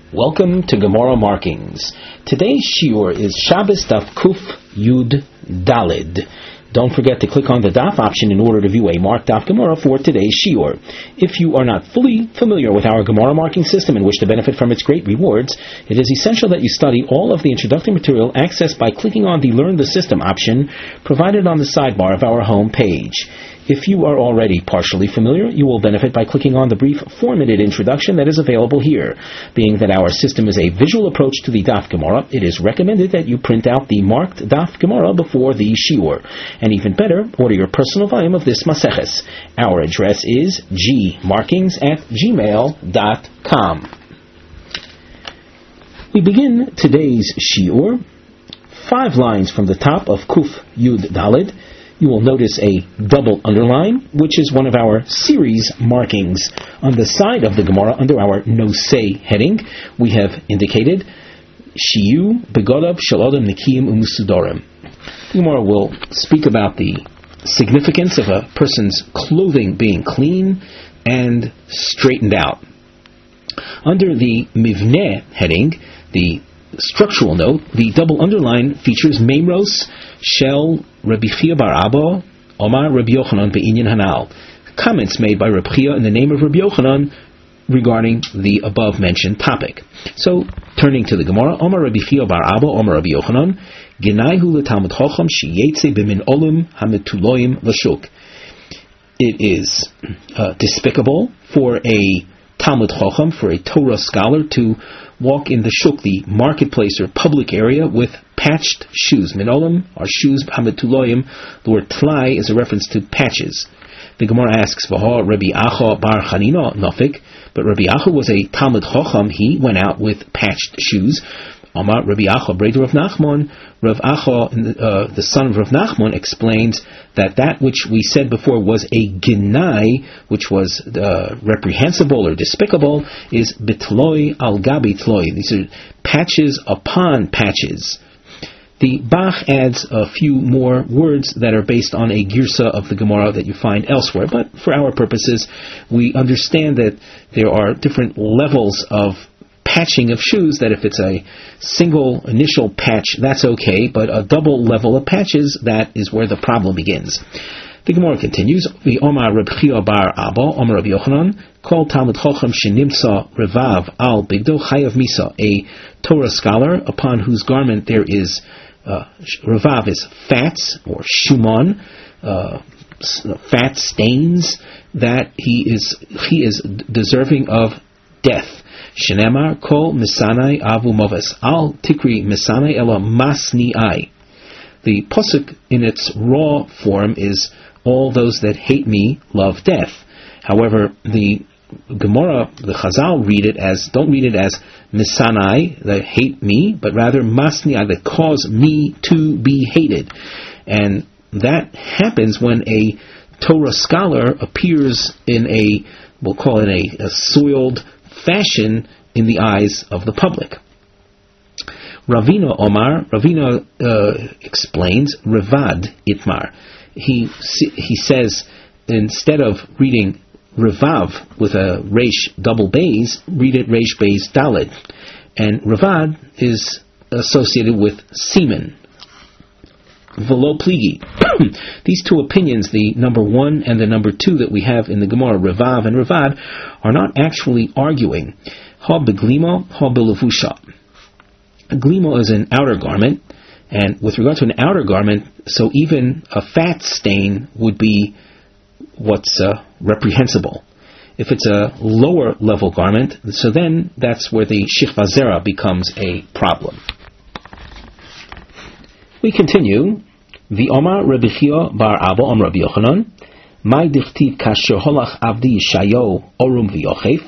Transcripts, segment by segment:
Welcome to Gemara Markings. Today's shiur is Shabbos Daf Kuf Yud Dalid. Don't forget to click on the Daf option in order to view a marked Daf Gemara for today's shiur. If you are not fully familiar with our Gemara marking system and wish to benefit from its great rewards, it is essential that you study all of the introductory material accessed by clicking on the Learn the System option provided on the sidebar of our home page. If you are already partially familiar, you will benefit by clicking on the brief 4-minute introduction that is available here. Being that our system is a visual approach to the Daf Gemara, it is recommended that you print out the marked Daf Gemara before the shiur. And even better, order your personal volume of this Maseches. Our address is gmarkings@gmail.com. We begin today's shiur 5 lines from the top of Kuf Yud Dalid. You will notice a double underline, which is one of our series markings. On the side of the Gemara, under our Nosei heading, we have indicated Shiyu Begodab Shalodam Nikiyim Umusudorim. The Gemara will speak about the significance of a person's clothing being clean and straightened out. Under the Mivneh heading, the structural note, the double underline features Memros Shel Rabbi Chia bar Abba Omar Rabbi Yochanan be'inyan hanal. Comments made by Rabbi Chia in the name of Rabbi Yochanan regarding the above mentioned topic. So, turning to the Gemara, Omar Rabbi Chia bar Abba Omar Rabbi Yochanan Genaihu leTalmud Chacham sheyetze b'min olim hametuloyim l'shuk. It is despicable for a Talmud Chacham, for a Torah scholar, to walk in the shuk, the marketplace or public area, with patched shoes. Minolim are shoes. Hametuloyim, the word tlai is a reference to patches. The Gemara asks, V'ha Rabbi Acha bar Chanina nafik, but Rabbi Acha was a Talmud Chacham. He went out with patched shoes. Amar Rabbi Acha, brother of Nachman. Rav Acha, the son of Rav Nachman, explains that which we said before was a genai, which was reprehensible or despicable, is bitloi al gabi tloi. These are patches upon patches. The Bach adds a few more words that are based on a girsa of the Gemara that you find elsewhere, but for our purposes, we understand that there are different levels of patching of shoes, that if it's a single initial patch, that's okay, but a double level of patches, that is where the problem begins. The Gemara continues, the Omar Reb Chia bar Abba, Omar Rabbi Yochanan, called Talmud Chacham Shenimsa Revav al Bigdo Chayav Misa, a Torah scholar upon whose garment there is Revav is fats or shumon, fat stains, that he is deserving of death. Shenemar kol misanai avu moves al tikri misanai ela masni ai. The pasuk in its raw form is all those that hate me love death. However, the Gemara, the Chazal don't read it as misanai, that hate me, but rather masni ai, that cause me to be hated. And that happens when a Torah scholar appears in we'll call it a soiled fashion in the eyes of the public. Ravina explains Revad Itmar. He says, instead of reading Revav with a Reish double bays, read it Reish bays Daled. And Revad is associated with semen. Velo pligi. These two opinions, the number 1 and the number 2 that we have in the Gemara, Revav and Revad, are not actually arguing. Ha beglima, ha belavusha. A glima is an outer garment, and with regard to an outer garment, so even a fat stain would be what's reprehensible. If it's a lower level garment, so then that's where the shichva zera becomes a problem. We continue. The Omar Rabbi Chia bar Abba Omar Rabbi Yochanan, Mai dichtiv kasher holach avdi Yeshayo orum v'yochef.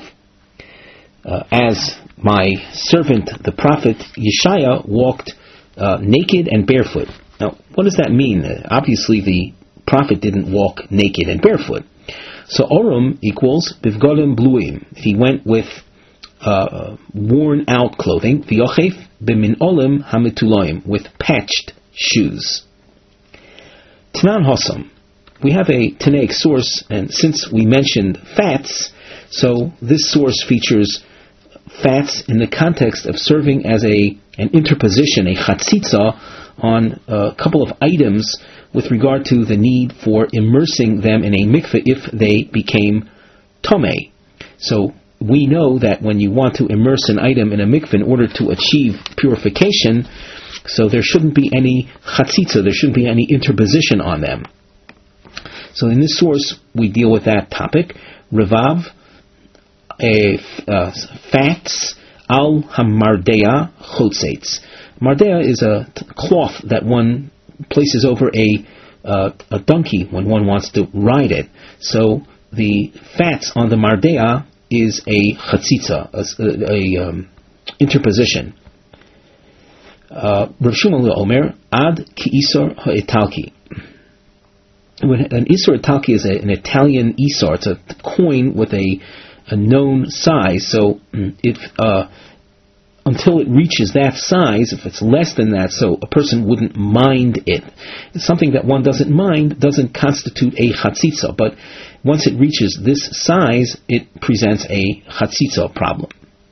As my servant, the prophet Yeshaya, walked naked and barefoot. Now, what does that mean? Obviously, the prophet didn't walk naked and barefoot. So orum equals bivgolim bluim. He went with worn out clothing. V'yochef b'min olim hametuloim, with patched shoes. Tanan Hossam. We have a Tanaic source, and since we mentioned fats, so this source features fats in the context of serving as an interposition, a chatzitza, on a couple of items with regard to the need for immersing them in a mikveh if they became tomei. So we know that when you want to immerse an item in a mikveh in order to achieve purification, so there shouldn't be any chatzitza, there shouldn't be any interposition on them. So in this source, we deal with that topic. Revav, fats, al hamardea chotzeitz. Mardea is a cloth that one places over a donkey when one wants to ride it. So the fats on the mardea is a chatzitza, a interposition. Rav Shmuel Omer, ad ki isor ha'etalki. An isor ha'etalki is an Italian isor. It's a coin with a known size. So if until it reaches that size, if it's less than that, so a person wouldn't mind it. It's something that one doesn't mind doesn't constitute a chatzitza, but once it reaches this size, it presents a chatzitza problem.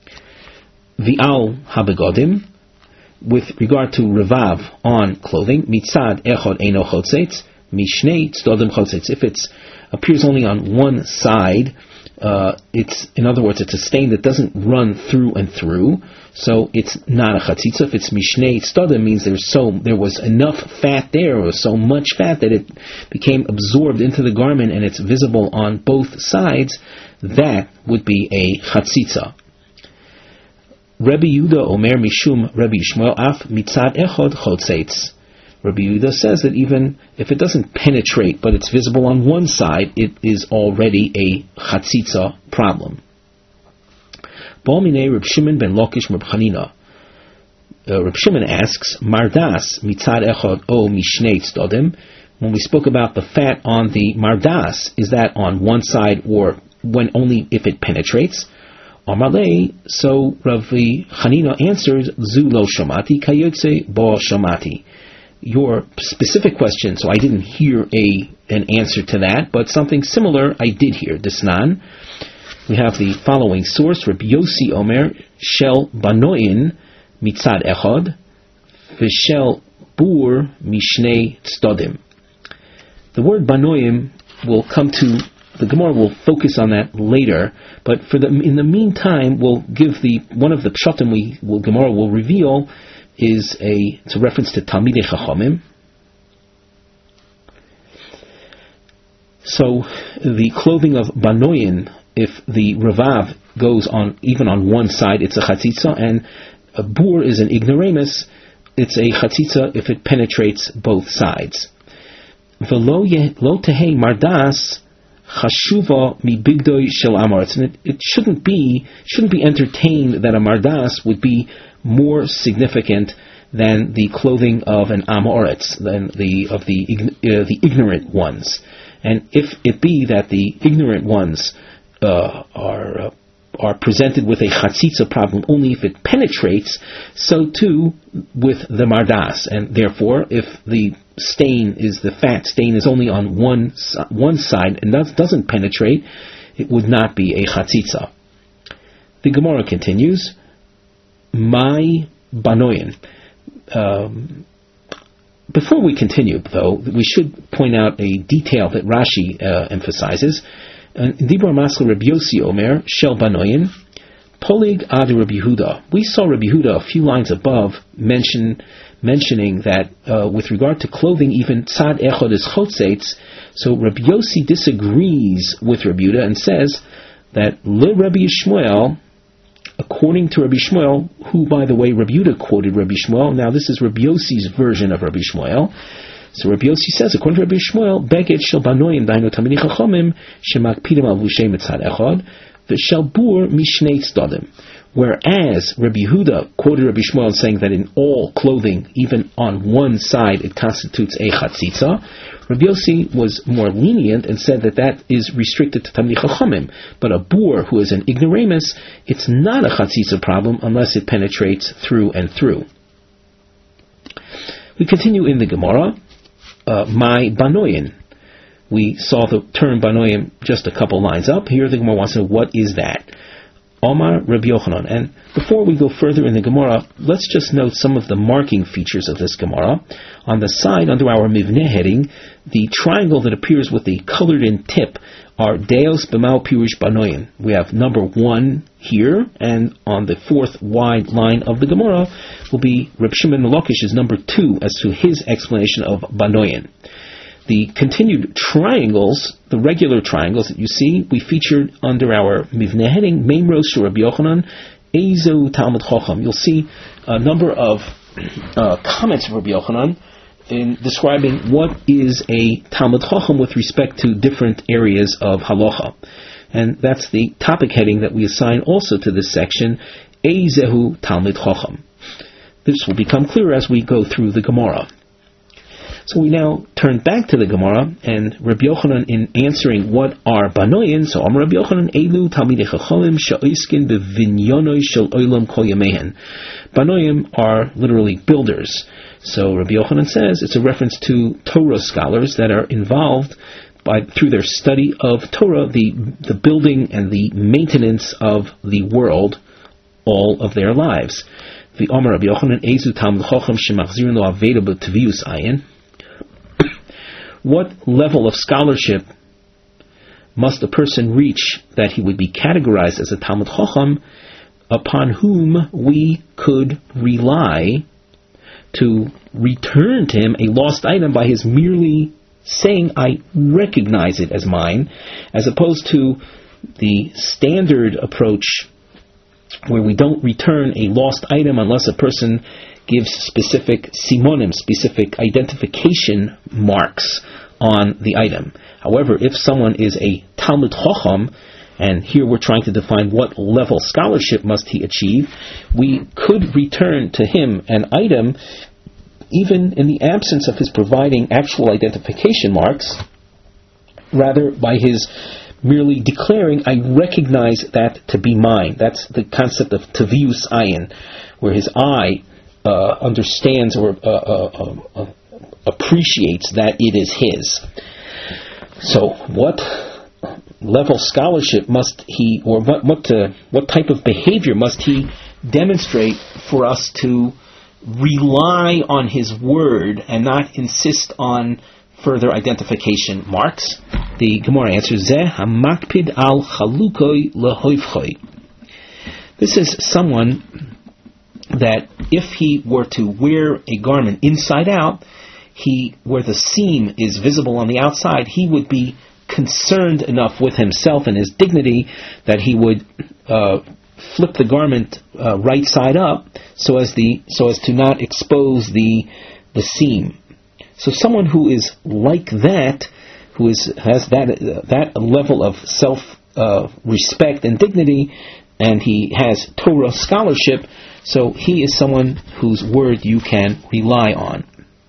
V'al habegodim, with regard to revav on clothing, mitzad echod eino chotzetz, mishnei tzdodim chotzetz. If it appears only on one side, it's, in other words, it's a stain that doesn't run through and through, so it's not a chatzitza. If it's mishnei tzdodim, means there was enough fat there, or so much fat that it became absorbed into the garment and it's visible on both sides, that would be a chatzitza. Rabbi Yehuda Omer Mishum Rabbi Yishmael Af Mitzad Echod Chotzeitz. Rabbi Yehuda says that even if it doesn't penetrate, but it's visible on one side, it is already a chatzitza problem. Balmine Reb Shimon ben Lakish Reb Chanina. Reb Shimon asks, Mardas Mitzad Echod O Mishnei Tzdodim. When we spoke about the fat on the Mardas, is that on one side or when only if it penetrates? Amalei, so Rav Chanina answers, Zu lo shamati kayotze bo shamati. Your specific question, so I didn't hear an answer to that, but something similar I did hear. Disnan. We have the following source, Rabbi Yossi Omer, Shel Banoin Mitzad Echod, V'Shel Bur Mishnei Tzdodim. The word Banoim will come to, the Gemara will focus on that later, but in the meantime, we'll give one of the pshatim Gemara will reveal it's a reference to Talmidei Chachamim. So the clothing of Banoin, if the revav goes on even on one side, it's a chatzitza, and a bur is an ignoramus, it's a chatzitza if it penetrates both sides. V'lo tehei mardas chashuva mi bigdoi shel amoritz, and it shouldn't be entertained that a mardas would be more significant than the clothing of an amoritz, than the ignorant ones. And if it be that the ignorant ones are presented with a chatzitza problem only if it penetrates, so too with the mardas. And therefore, if the fat stain is only on one side and doesn't penetrate, it would not be a chatzitza. The Gemara continues, my banoyin. Before we continue, though, we should point out a detail that Rashi emphasizes. Dibur Maskal Rabbi Yossi Omer Shel Banoyin Polig Ad Rabbi Yehuda. We saw Rabbi Yehuda a few lines above mentioning that with regard to clothing, even Tzad Echod is Chotzeitz. So Rabbi Yossi disagrees with Rabbi Yehuda and says that Le Rabbi Yishmael, according to Rabbi Shmuel, who, by the way, Rabbi Yehuda quoted Rabbi Shmuel. Now, this is Rabbi Yossi's version of Rabbi Shmuel. So Rabbi Yossi says, according to Rabbi Shmuel, Beged shel banoim dainu tamidei chachamim shemakpidim al vushay mitzad echad v'shel bur mishnei tzdodim. Whereas Rabbi Yehuda quoted Rabbi Shmuel saying that in all clothing, even on one side, it constitutes a chatzitza, Rabbi Yossi was more lenient and said that is restricted to Tamidei Chachamim. But a bur who is an ignoramus, it's not a chatzitza problem unless it penetrates through and through. We continue in the Gemara. My banoyin. We saw the term banoyin just a couple lines up. Here the Gemara wants to know what is that. Omar Rabbi Yochanan. And before we go further in the Gemara, let's just note some of the marking features of this Gemara. On the side, under our Mivneh heading, the triangle that appears with the colored-in tip are Deos B'mau Pirush Banoim. We have number 1 here, and on the 4th wide line of the Gemara will be Reb Shimon Melokish's number 2 as to his explanation of Banoim. The continued triangles, the regular triangles that you see, we featured under our Mivneh heading, Meimros Shel Rabbi Yochanan, Eizu Talmud Chacham. You'll see a number of comments of Rabbi Yochanan in describing what is a Talmud Chacham with respect to different areas of halacha. And that's the topic heading that we assign also to this section, Eizehu Talmud Chacham. This will become clearer as we go through the Gemara. So we now turn back to the Gemara, and Rabbi Yochanan, in answering what are Banoim, so Amar Rabbi Yochanan, Elu Talmidei Chachamim she'oiskin bevinyonoi shel olam kol yameihen. Banoim are literally builders. So Rabbi Yochanan says it's a reference to Torah scholars that are involved through their study of Torah, the building and the maintenance of the world all of their lives. The Amar Rabbi Yochanan, Eizu Talmud Chacham shemachzirin lo aveda b'tvius ayin. What level of scholarship must a person reach that he would be categorized as a Talmud Chacham upon whom we could rely to return to him a lost item by his merely saying, I recognize it as mine, as opposed to the standard approach where we don't return a lost item unless a person gives specific simonim, specific identification marks on the item. However, if someone is a Talmud Chacham, and here we're trying to define what level scholarship must he achieve, we could return to him an item even in the absence of his providing actual identification marks, rather by his merely declaring, I recognize that to be mine. That's the concept of Tavius Ayin, where his eye understands or appreciates that it is his. So what level scholarship must he, or what type of behavior must he demonstrate for us to rely on his word and not insist on further identification marks? The Gemara answers, Zeh hamakpid al chalukoi lehoivchoi. This is someone that if he were to wear a garment inside out, where the seam is visible on the outside, he would be concerned enough with himself and his dignity that he would flip the garment right side up so as to not expose the seam. So someone who is like that, has that level of self respect and dignity, and he has Torah scholarship, so he is someone whose word you can rely on.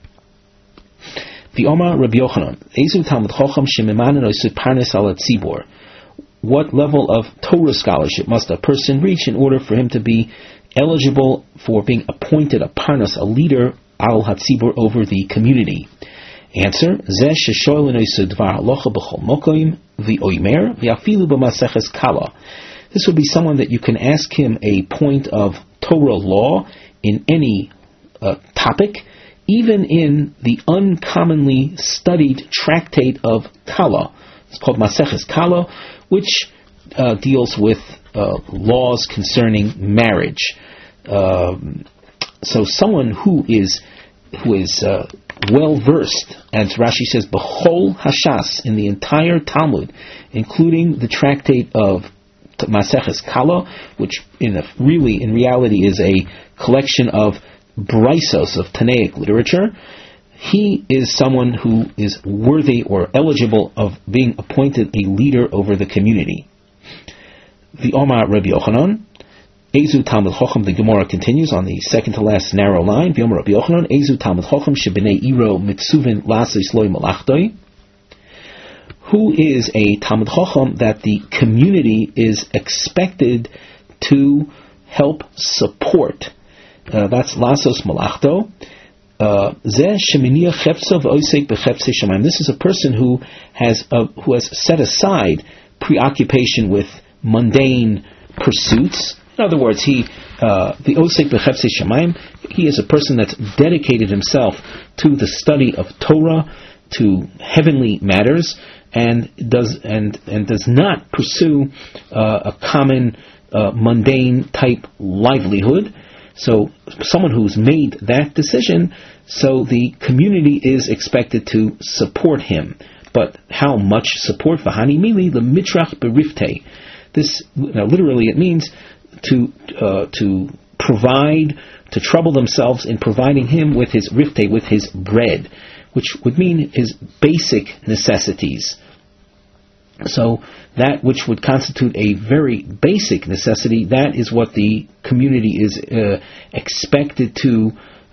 The Omar Rabbi Yochanan, Eizu Talmud Chacham shemimanen oisut parnes al hatzibor. What level of Torah scholarship must a person reach in order for him to be eligible for being appointed a parnas, a leader, al hatzibor, over the community? Answer: Zeh sheshoylen oisut dvar halacha b'chol mokoim v'oimer v'afilu b'maseches kala. This would be someone that you can ask him a point of Torah law in any topic, even in the uncommonly studied tractate of Kala. It's called Maseches Kala, which deals with laws concerning marriage. So someone who is well versed, as Rashi says, B'chol Hashas, in the entire Talmud, including the tractate of Maseches Kala, which in reality is a collection of Braisos of Tanaic literature, he is someone who is worthy or eligible of being appointed a leader over the community. The Omar Rabbi Yochanan, Eizu Talmud Chacham, the Gemara continues on the second to last narrow line. The Omar Rabbi Yochanan, Eizu Talmud Chacham shebnei iro mitzuvin lasis loy malachtoi. Who is a Talmud Chacham that the community is expected to help support? That's Lasos Malachto. This is a person who has set aside preoccupation with mundane pursuits. In other words, the Osek B'Chefsei Shamayim, he is a person that's dedicated himself to the study of Torah, to heavenly matters, and does not pursue a common mundane type livelihood. So someone who's made that decision, so the community is expected to support him. But how much support? V'hani mili l'mitrach b'riftei. This literally it means to provide, to trouble themselves in providing him with his riftei, with his bread, which would mean his basic necessities. So that which would constitute a very basic necessity, that is what the community is expected to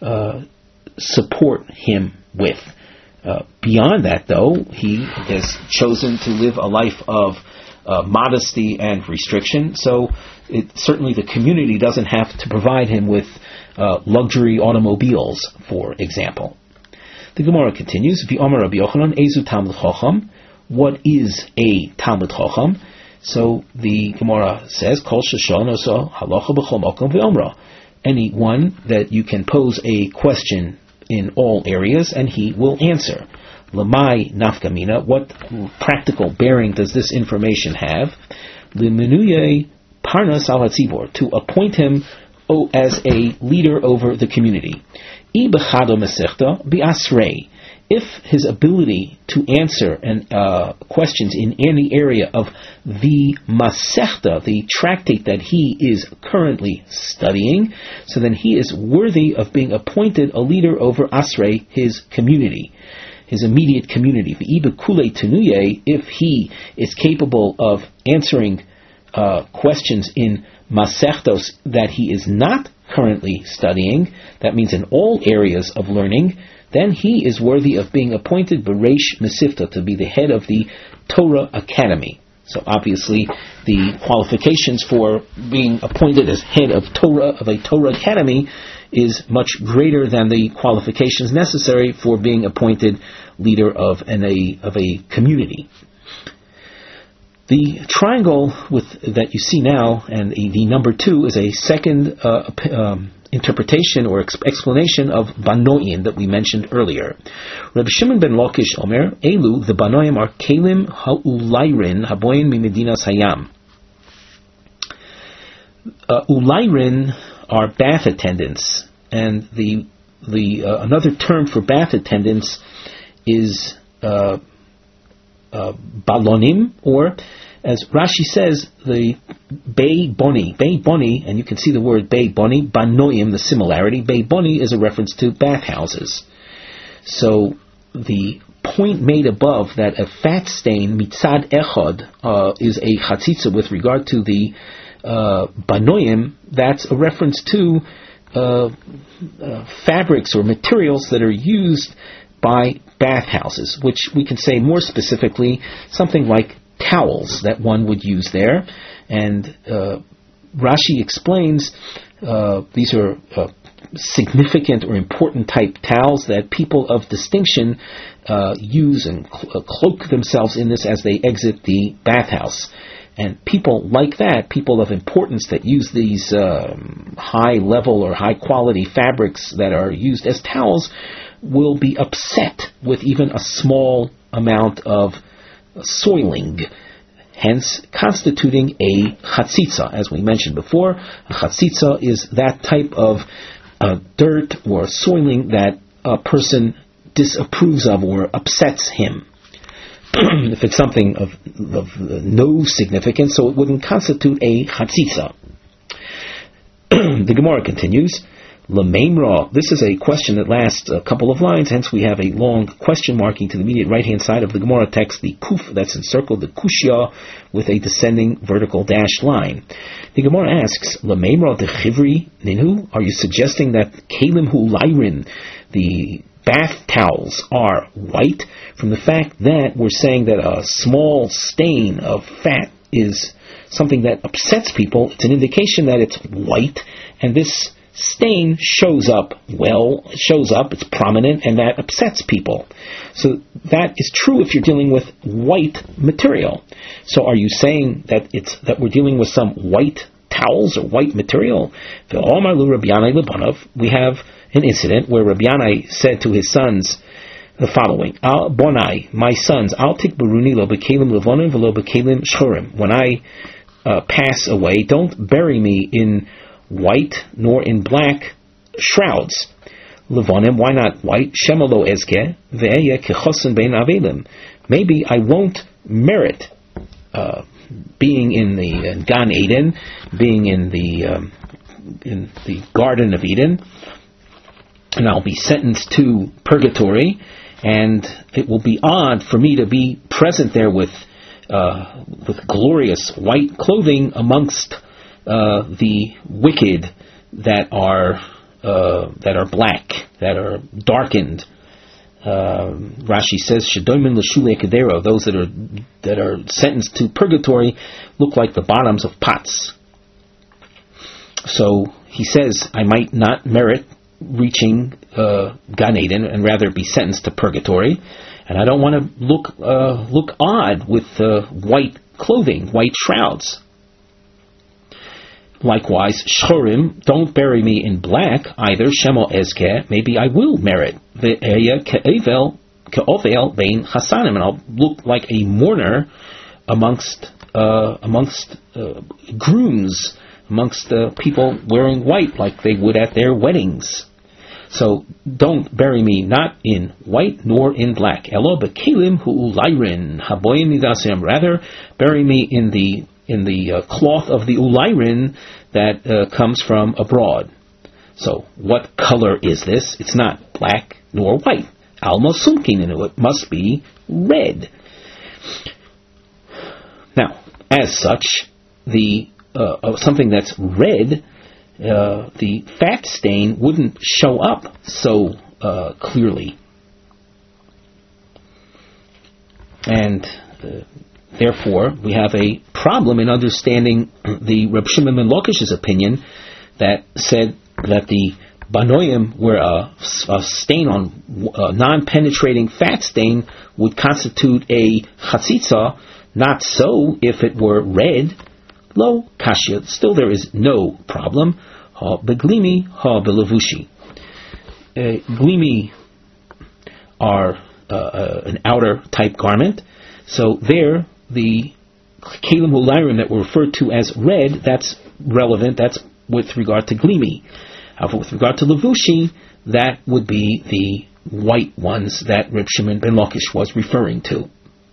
support him with. Beyond that, though, he has chosen to live a life of modesty and restriction, so certainly the community doesn't have to provide him with luxury automobiles, for example. The Gemara continues, V'Amar Rabbi Yochanan, Ezu Talmud Chacham. What is a Talmud Chacham? So the Gemara says, Kol Shashon Oso Halacha B'Chol Makom V'Omra. Anyone that you can pose a question in all areas, and he will answer. Lamai Nafkamina. What practical bearing does this information have? L'Menuye Parnas Al HaTzibor. To appoint him as a leader over the community. Ibechado Masechta Bi'asrei. If his ability to answer questions in any area of the Masechta, the tractate that he is currently studying, so then he is worthy of being appointed a leader over Asrei, his community, his immediate community. If he is capable of answering questions in Masechtos that he is not currently studying, that means in all areas of learning, then he is worthy of being appointed Bereish Mesifta, to be the head of the Torah Academy. So obviously the qualifications for being appointed as head of a Torah Academy is much greater than the qualifications necessary for being appointed leader of a community. The triangle that you see now, and the number 2, is a second interpretation or explanation of Banoim that we mentioned earlier. Rabbi Shimon ben Lakish Omer, Elu, the Banoim are Kelim ha'ulayrin haboyin mimedinas hayam. Ulayrin are bath attendants, and the another term for bath attendants is balonim, or as Rashi says, the Bei Boni, and you can see the word Bei Boni, Banoim, the similarity. Bei Boni is a reference to bathhouses. So the point made above that a fat stain, mitzad echad, is a chatzitza with regard to the Banoim, that's a reference to fabrics or materials that are used by bathhouses, which we can say more specifically something like towels that one would use there. And Rashi explains these are significant or important type towels that people of distinction use and cloak themselves in this as they exit the bathhouse. And people like that, people of importance that use these high level or high quality fabrics that are used as towels, will be upset with even a small amount of soiling, hence constituting a chatzitza. As we mentioned before, a chatzitza is that type of dirt or soiling that a person disapproves of or upsets him. If it's something of no significance, so it wouldn't constitute a chatzitza. The Gemara continues, L'meimra, this is a question that lasts a couple of lines, hence we have a long question marking to the immediate right-hand side of the Gemara text, the kuf that's encircled, the kushya, with a descending vertical dashed line. The Gemara asks, L'meimra de chivri ninhu, are you suggesting that kelim hu lyrin, the bath towels, are white, from the fact that we're saying that a small stain of fat is something that upsets people? It's an indication that it's white, and this stain shows up, it's prominent, and that upsets people. So that is true if you're dealing with white material. So are you saying that we're dealing with some white towels or white material. We have an incident where Rabbi Yanai said to his sons the following: Bonai, my sons, Al tikbaruni lo bekalim levonim v'lo bekalim shchurim. When I pass away, don't bury me in white nor in black shrouds. Levonim, why not white? Shema lo ezke ve'eya kechosen bein avelim. Maybe I won't merit being in the Gan Eden, being in the Garden of Eden, and I'll be sentenced to purgatory, and it will be odd for me to be present there with glorious white clothing amongst the wicked that are black, that are darkened. Rashi says, "Shedoimin l'shulei kedero." Those that are sentenced to purgatory look like the bottoms of pots. So he says, I might not merit reaching Gan Eden and rather be sentenced to purgatory, and I don't want to look odd with white clothing, white shrouds. Likewise, shchorim, don't bury me in black either. Shemo ezke, maybe I will merit. Ve'eya ke'ovel bein chasanim, and I'll look like a mourner amongst grooms, amongst people wearing white like they would at their weddings. So don't bury me not in white nor in black. Elo bekelim hu'ulayrin haboyim nidasim. Rather, bury me in the cloth of the ulayrin that comes from abroad. So, what color is this? It's not black nor white. Alma sumkin, and it must be red. Now, as such, the something that's red, the fat stain wouldn't show up so clearly, and therefore, we have a problem in understanding the Reb Shimon ben Lakish's opinion that said that the banoim, where a stain on a non-penetrating fat stain would constitute a chatzitza. Not so if it were red. Lo kashya. Still, there is no problem. Ha beglimi, ha belevushi. Glimi are an outer type garment. So there, the kelim hulayrim that were referred to as red, that's relevant. That's with regard to glimi. However, with regard to levushi, that would be the white ones that Reb Shimon ben Lakish was referring to.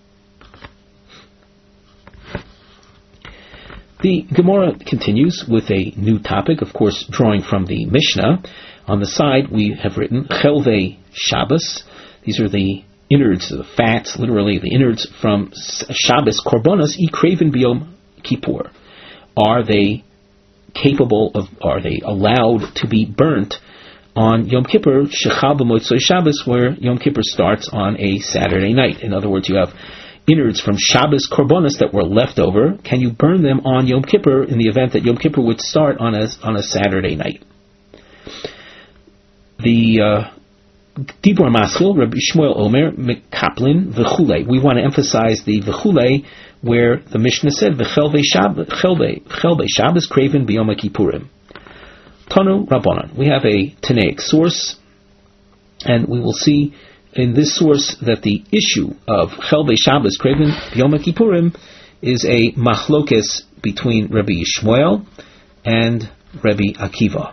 The Gemara continues with a new topic, of course, drawing from the Mishnah. On the side, we have written Chelvei Shabbos. These are the innards, the fats, literally the innards from Shabbos Korbanos Ikreven B'Yom Kippur. Are they allowed to be burnt on Yom Kippur, Shechal B'Motzei Shabbos, where Yom Kippur starts on a Saturday night? In other words, you have innards from Shabbos Korbanos that were left over. Can you burn them on Yom Kippur in the event that Yom Kippur would start on a Saturday night? The Dibur Maschil, Rabbi Shmuel Omer, Mekaplin, V'chulei. We want to emphasize the V'chulei, where the Mishnah said, V'chelvei Shabbos Kraven B'Yom Kippurim. Tanu Rabbanan. We have a Tanaic source, and we will see in this source that the issue of Chelvei Shabbos Kraven B'Yom Kippurim is a machlokes between Rabbi Yishmael and Rabbi Akiva.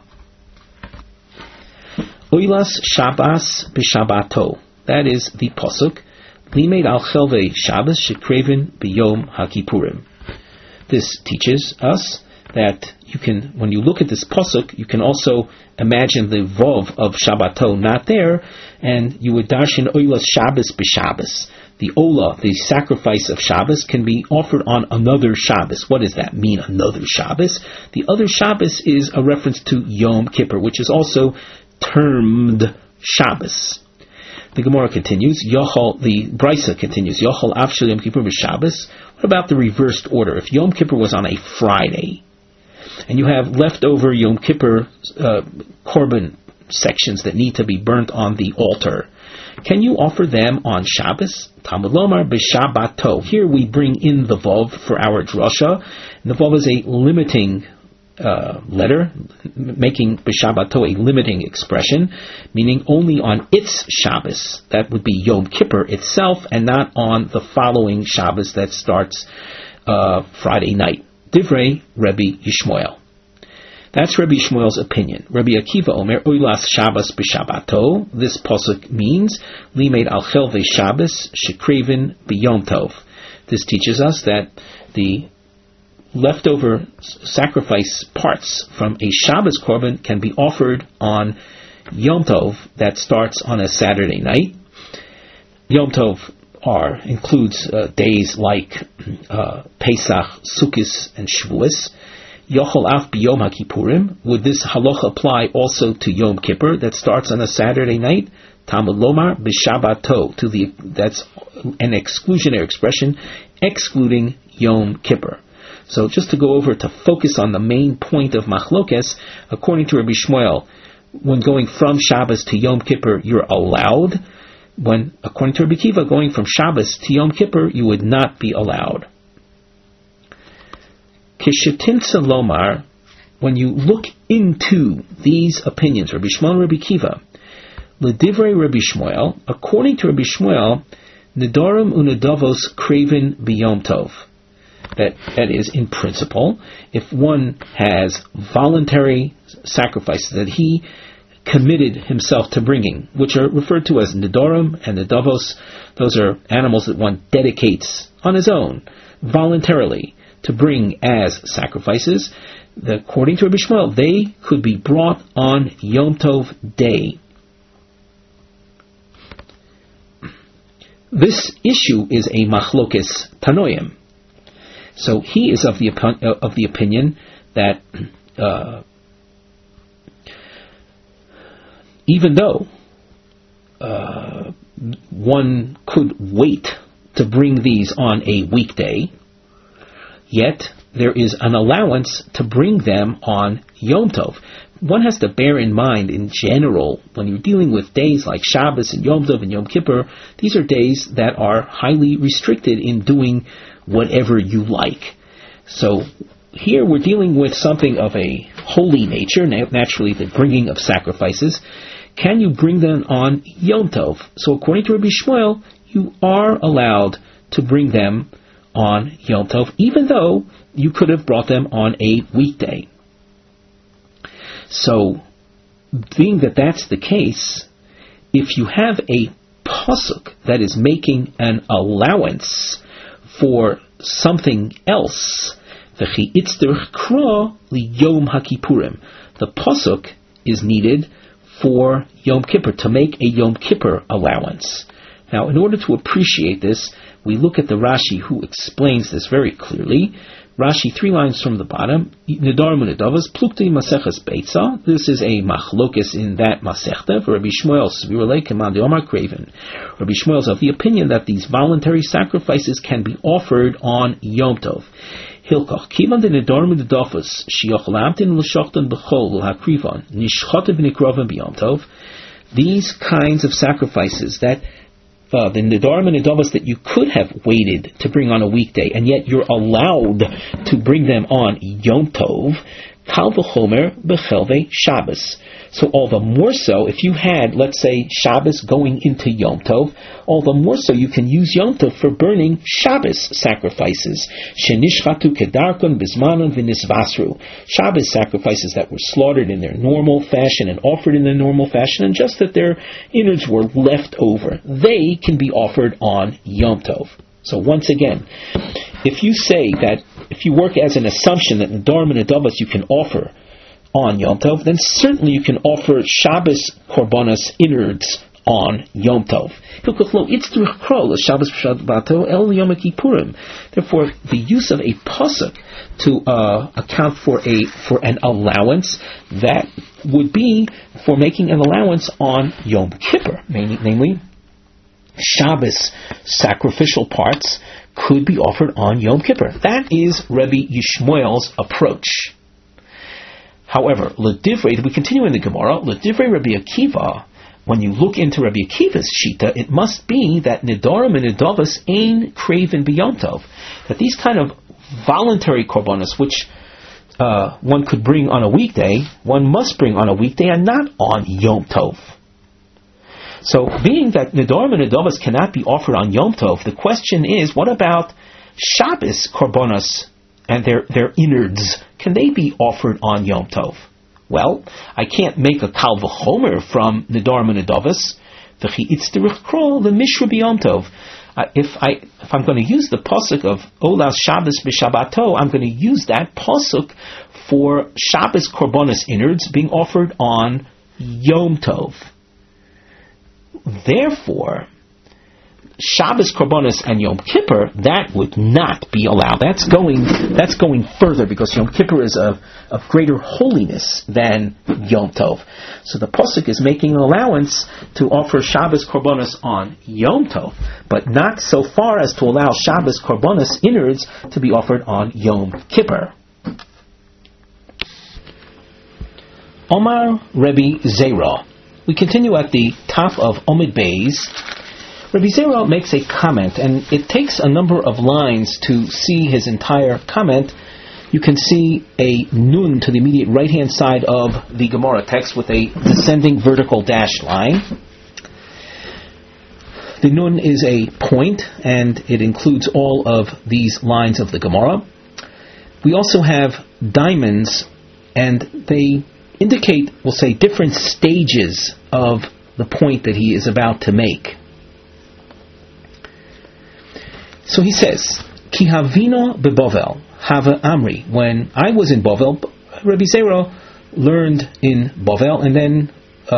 Oilas Shabbos b'Shabbato. That is the pasuk. Limed al Chelvei Shabbos shekraven b'Yom HaKippurim. This teaches us that you can, when you look at this pasuk, you can also imagine the vov of Shabbato not there, and you would darshan Oilas Shabbos b'Shabbos. The Ola, the sacrifice of Shabbos, can be offered on another Shabbos. What does that mean, another Shabbos? The other Shabbos is a reference to Yom Kippur, which is also termed Shabbos. The Gemara continues, the Brisa continues, Yochol Avshel Yom Kippur b'Shabbos. What about the reversed order? If Yom Kippur was on a Friday, and you have leftover Yom Kippur korban sections that need to be burnt on the altar, can you offer them on Shabbos? Talmud Lomar b'Shabbato. Here we bring in the Vov for our drasha, and the Vov is a limiting letter, making b'Shabbato a limiting expression, meaning only on its Shabbos. That would be Yom Kippur itself, and not on the following Shabbos that starts Friday night. Divrei Rabbi Yishmael. That's Rabbi Yishmael's opinion. Rabbi Akiva Omer, Oilas Shabbos b'Shabbato. This pasuk means, Limed al chelvei Shabbos shekreven b'Yom Tov. This teaches us that the leftover sacrifice parts from a Shabbos korban can be offered on Yom Tov that starts on a Saturday night. Yom Tov includes days like Pesach, Sukkot, and Shavuos. Yochel af b'Yom HaKippurim. Would this halacha apply also to Yom Kippur that starts on a Saturday night? Talmud Lomar b'Shabbato. That's an exclusionary expression, excluding Yom Kippur. So just to go over to focus on the main point of Machlokes, according to Rabbi Shmuel, when going from Shabbos to Yom Kippur, you're allowed. When, according to Rabbi Kiva, going from Shabbos to Yom Kippur, you would not be allowed. Kishetinsa Lomar, when you look into these opinions, Rabbi Shmuel and Rabbi Kiva, L'divrei Rabbi Shmuel, according to Rabbi Shmuel, Nedarim unedavos kraven b'Yom Tov. That is, in principle, if one has voluntary sacrifices that he committed himself to bringing, which are referred to as nedarim and nedavos, those are animals that one dedicates on his own, voluntarily, to bring as sacrifices, according to Rabbi Shmuel, they could be brought on Yom Tov day. This issue is a machlokes tanoim. So he is of the opinion that even though one could wait to bring these on a weekday, yet there is an allowance to bring them on Yom Tov. One has to bear in mind, in general, when you're dealing with days like Shabbos and Yom Tov and Yom Kippur, these are days that are highly restricted in doing whatever you like. So here we're dealing with something of a holy nature, naturally the bringing of sacrifices. Can you bring them on Yom Tov? So according to Rabbi Shmuel, you are allowed to bring them on Yom Tov, even though you could have brought them on a weekday. So, being that that's the case, if you have a pasuk that is making an allowance for something else, the pasuk is needed for Yom Kippur, to make a Yom Kippur allowance. Now, in order to appreciate this, we look at the Rashi, who explains this very clearly. Rashi, 3 lines from the bottom, Nedarim u'nedavos, plukti maseches beitza. This is a machlokes in that masechta. For Rabbi Shmuel, svirulei k'man de'omar kraven. Rabbi Shmuel is of the opinion that these voluntary sacrifices can be offered on Yom Tov. Hilkoch, kivan de nedarim u'nedavos, shiyoch lamtin l'shochtan b'chol l'hakrivan, nishchotem v'nikroven b'Yom Tov. These kinds of sacrifices that the nedarim and nedavos that you could have waited to bring on a weekday, and yet you're allowed to bring them on Yom Tov, kal v'chomer b'chelvei Shabbos. So all the more so, if you had, let's say, Shabbos going into Yom Tov, all the more so you can use Yom Tov for burning Shabbos sacrifices. Shenishchatu kedarkon bismanon v'nisvasru. Shabbos sacrifices that were slaughtered in their normal fashion and offered in their normal fashion, and just that their innards were left over. They can be offered on Yom Tov. So once again, if you say that, if you work as an assumption that nedarim and nedavos you can offer on Yom Tov, then certainly you can offer Shabbos korbanos innards on Yom Tov. Therefore, the use of a pasuk to account for an allowance, that would be for making an allowance on Yom Kippur, namely Shabbos sacrificial parts could be offered on Yom Kippur. That is Rabbi Yishmael's approach. However, L'divrei, we continue in the Gemara, L'divrei Rabbi Akiva, when you look into Rabbi Akiva's shita, it must be that nedarim and nedavos ein kraven b'Yom Tov, that these kind of voluntary korbanos, which one could bring on a weekday, one must bring on a weekday and not on Yom Tov. So, being that Nedarim and Nedavos cannot be offered on Yom Tov, the question is, what about Shabbos Korbanos and their innards? Can they be offered on Yom Tov? Well, I can't make a Kal V'chomer from Nedarim and Nedavos. V'chi itzterich kro l'mishra b'Yom Tov. If I'm going to use the pasuk of Olas Shabbos b'Shabbato, I'm going to use that pasuk for Shabbos Korbanos innards being offered on Yom Tov. Therefore, Shabbos Korbanos and Yom Kippur, that would not be allowed. That's going further, because Yom Kippur is of greater holiness than Yom Tov. So the pasuk is making an allowance to offer Shabbos Korbanos on Yom Tov, but not so far as to allow Shabbos Korbanos innards to be offered on Yom Kippur. Omar Rebbe Zera. We continue at the top of Omid Beis. Rebbe Zera makes a comment, and it takes a number of lines to see his entire comment. You can see a nun to the immediate right-hand side of the Gemara text with a descending vertical dashed line. The nun is a point, and it includes all of these lines of the Gemara. We also have diamonds, and they indicate, we'll say, different stages of the point that he is about to make. So he says, Ki havino beBovel, hava amri. When I was in Bovel, Rebbe Zera learned in Bovel and then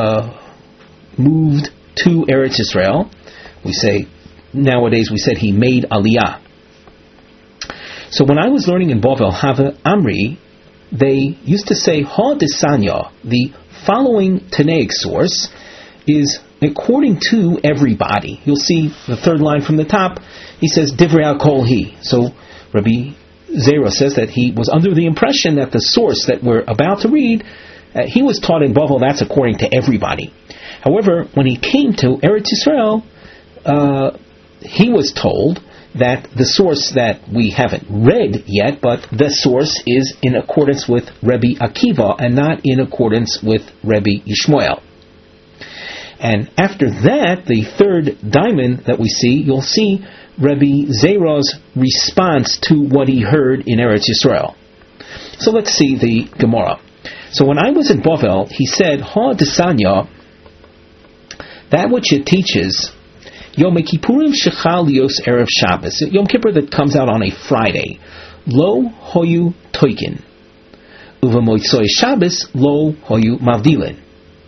moved to Eretz Yisrael. Nowadays we said he made Aliyah. So when I was learning in Bovel, hava amri, they used to say, Ha desanya, the following Tanaic source is according to everybody. You'll see the third line from the top. He says, Divrei HaKol Hi. So Rabbi Zera says that he was under the impression that the source that we're about to read, he was taught in Bavel, that's according to everybody. However, when he came to Eretz Yisrael, he was told that the source that we haven't read yet, but the source is in accordance with Rabbi Akiva and not in accordance with Rabbi Yishmael. And after that, the third diamond that we see, you'll see Rabbi Zera's response to what he heard in Eretz Yisrael. So let's see the Gemara. So when I was in Bovel, he said, Ha desanya, that which it teaches, Yom Kippurim shechal lios erev Shabbos, Yom Kippur that comes out on a Friday, lo hoyu toikin, uvemoitzoi Shabbos lo hoyu mavdilin.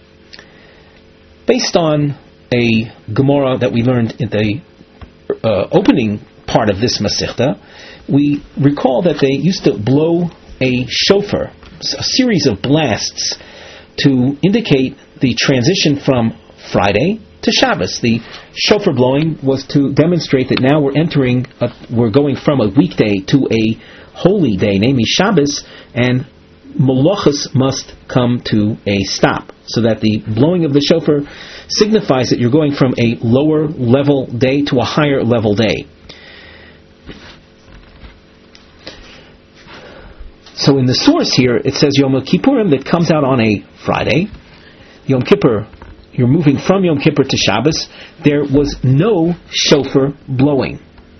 Based on a Gemara that we learned in the opening part of this Masechta, we recall that they used to blow a shofar, a series of blasts, to indicate the transition from Friday to Shabbos. The shofar blowing was to demonstrate that now we're going from a weekday to a holy day, namely Shabbos, and Malachas must come to a stop, so that the blowing of the shofar signifies that you're going from a lower level day to a higher level day. So in the source here, it says Yom Kippurim that comes out on a Friday. Yom Kippur, you're moving from Yom Kippur to Shabbos. There was no shofar blowing.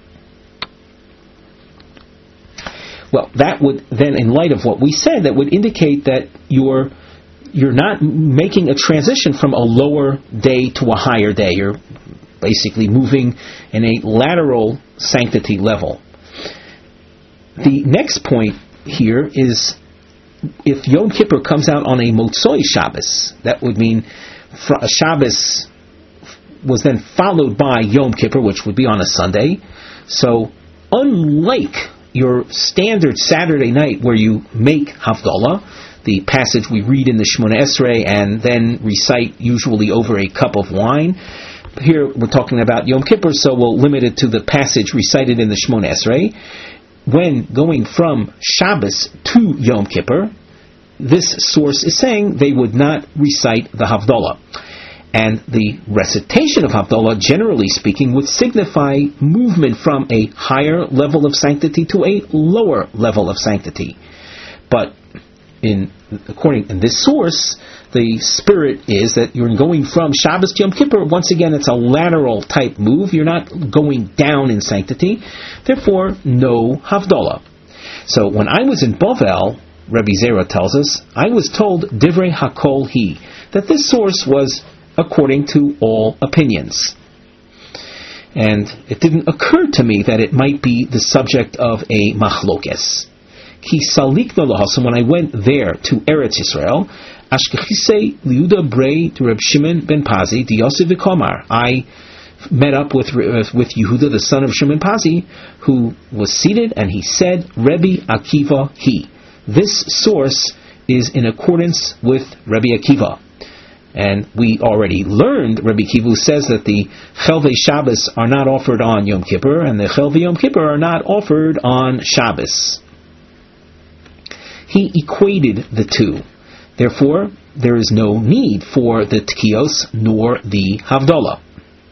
Well, that would then, in light of what we said, that would indicate that you're not making a transition from a lower day to a higher day. You're basically moving in a lateral sanctity level. The next point here is, if Yom Kippur comes out on a Motzoi Shabbos, that would mean Shabbos was then followed by Yom Kippur, which would be on a Sunday. So, unlike your standard Saturday night where you make Havdalah, the passage we read in the Shemona Esrei and then recite usually over a cup of wine. Here we're talking about Yom Kippur, so we'll limit it to the passage recited in the Shemona Esrei. When going from Shabbos to Yom Kippur, this source is saying they would not recite the Havdalah. And the recitation of Havdalah, generally speaking, would signify movement from a higher level of sanctity to a lower level of sanctity. But in this source, the spirit is that you're going from Shabbos to Yom Kippur. Once again, it's a lateral type move. You're not going down in sanctity. Therefore, no Havdalah. So when I was in Bovel, Rabbi Zera tells us, I was told Divrei Hakol Hi, that this source was according to all opinions. And it didn't occur to me that it might be the subject of a machlokes. Ki salikno laha, so when I went there to Eretz Yisrael, Ashkechise liuda brei to Reb Shimon ben Pazi di Yosef v'Komar. I met up with Yehuda, the son of Shimon Pazi, who was seated, and he said, Rebbe Akiva he. This source is in accordance with Rebbe Akiva. And we already learned, Rebbe Akiva says that the Chelvei Shabbos are not offered on Yom Kippur, and the Chelvei Yom Kippur are not offered on Shabbos. He equated the two. Therefore, there is no need for the Tkiyos nor the Havdalah.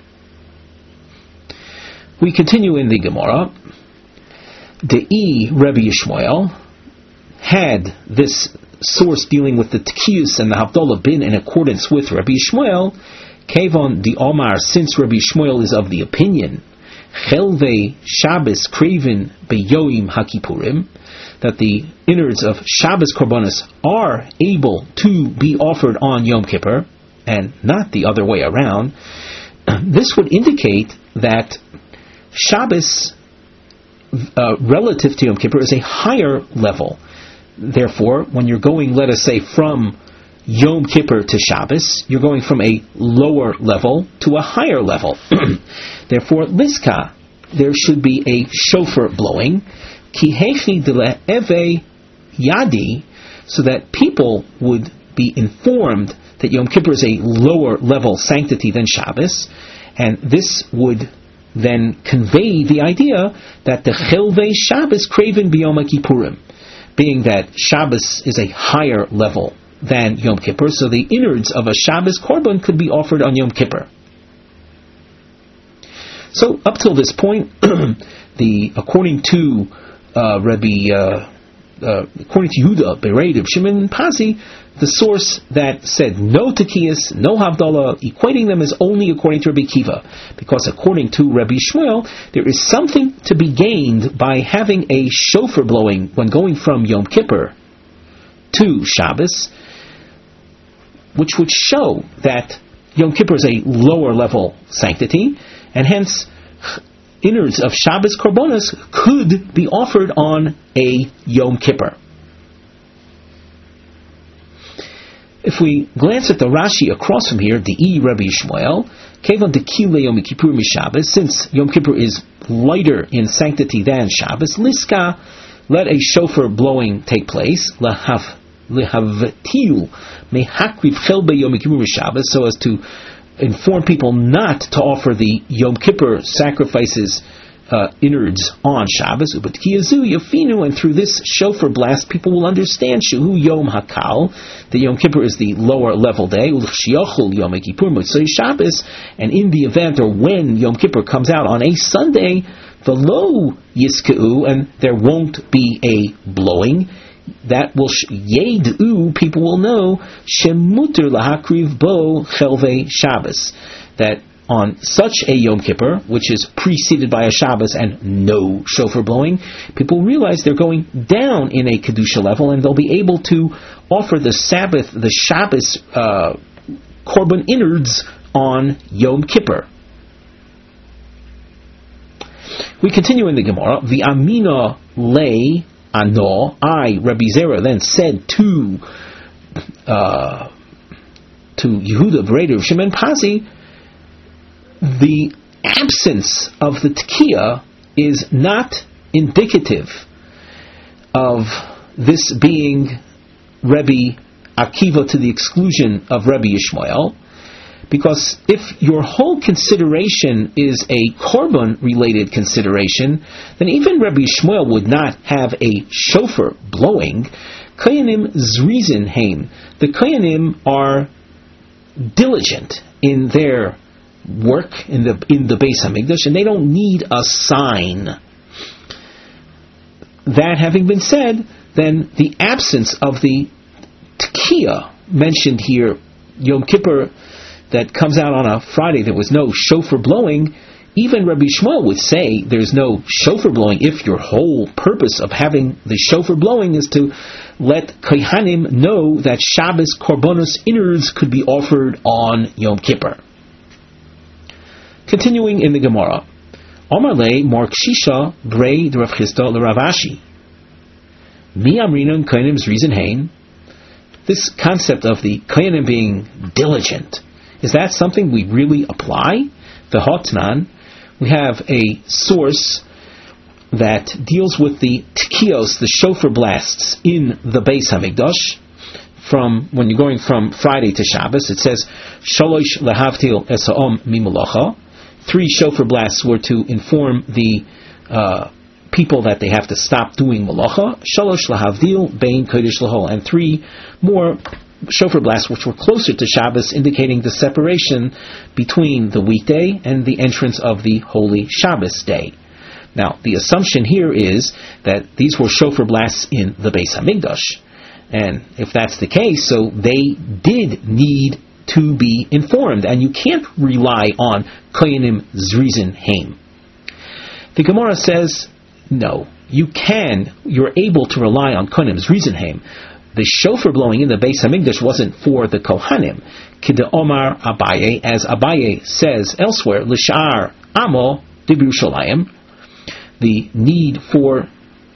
We continue in the Gemara. De'i Rebbe Yishmael, had this source dealing with the Tkiyus and the Havdalah been in accordance with Rabbi Yishmael, Kevon di Omar, since Rabbi Yishmael is of the opinion, Chelvei Shabbos Kraven Beyoim Hakipurim, that the innards of Shabbos Korbanos are able to be offered on Yom Kippur, and not the other way around, this would indicate that Shabbos relative to Yom Kippur is a higher level. Therefore, when you're going, let us say, from Yom Kippur to Shabbos, you're going from a lower level to a higher level. Therefore, Liska, there should be a shofar blowing, ki hechi de eve yadi, so that people would be informed that Yom Kippur is a lower level sanctity than Shabbos, and this would then convey the idea that the Chelvei Shabbos Kraven B'Yom Kippurim, being that Shabbos is a higher level than Yom Kippur, so the innards of a Shabbos Korban could be offered on Yom Kippur. So up till this point, according to Yehuda Berei Reb Shimon Pazi, the source that said no Tekiyas, no Havdalah, equating them is only according to Rabbi Akiva, because according to Rabbi Shmuel, there is something to be gained by having a shofar blowing when going from Yom Kippur to Shabbos, which would show that Yom Kippur is a lower level sanctity, and hence innards of Shabbos Korbanos could be offered on a Yom Kippur. If we glance at the Rashi across from here, De'i Rabbi Yishmael, Kevan Dekile Yom Kippur Mishabbos, since Yom Kippur is lighter in sanctity than Shabbos, Liska, let a shofar blowing take place, Lehavtil Mehakriv Chelbe Yom Kippur Mishabbos, so as to inform people not to offer the Yom Kippur sacrifices innards on Shabbos, but Kiyazu Yafinu, and through this shofar blast, people will understand Shehu Yom Hakal, that Yom Kippur is the lower level day, Ulchshiyachul Yom Kippur Motzei Shabbos, and in the event or when Yom Kippur comes out on a Sunday, V'lo Yiskeu, and there won't be a blowing, that will Yedu, people will know Shemuter Lahakriv Bo Chelvei Shabbos, that on such a Yom Kippur, which is preceded by a Shabbos and no shofar blowing, people realize they're going down in a Kedusha level, and they'll be able to offer the Shabbos Korban innards on Yom Kippur. We continue in the Gemara. The Amina lay ano, I, Rabbi Zera, then said to Yehuda Berei Reb Shimon Pazi, the absence of the Tekiah is not indicative of this being Rabbi Akiva to the exclusion of Rabbi Yishmael, because if your whole consideration is a Korban related consideration, then even Rabbi Yishmael would not have a shofar blowing. Koyanim zrizin heim. The Koyanim are diligent in their work in the Beis Hamikdash, and they don't need a sign. That having been said, then the absence of the Tekiah mentioned here, Yom Kippur, that comes out on a Friday, there was no shofar blowing. Even Rabbi Shmuel would say there's no shofar blowing if your whole purpose of having the shofar blowing is to let Kohanim know that Shabbos korbanos innards could be offered on Yom Kippur. Continuing in the Gemara, Omar le Mar Kshisha brei de Rav Chisda le Rav Ashi. Mi amrinon Kohanim zrizin hein. This concept of the Kohanim being diligent, is that something we really apply? The Hotnan, we have a source that deals with the Tekios, the shofar blasts in the Beis Hamikdash. From when you're going from Friday to Shabbos, it says Shalosh lehavtil es ha'om mimulacha. 3 shofar blasts were to inform the people that they have to stop doing malacha. Shalosh lehavdil bein kodesh lahol, and 3 more shofar blasts which were closer to Shabbos, indicating the separation between the weekday and the entrance of the holy Shabbos day. Now, the assumption here is that these were shofar blasts in the Beis Hamikdash, and if that's the case, so they did need to be informed, and you can't rely on Kohanim Zrizin Haim. The Gemara says, no, you're able to rely on Kohanim Zrizin Haim. The shofar blowing in the Beis Hamikdash wasn't for the Kohanim. Kida Omar Abaye, as Abaye says elsewhere, Lishar Amo Dibirushalayim, the need for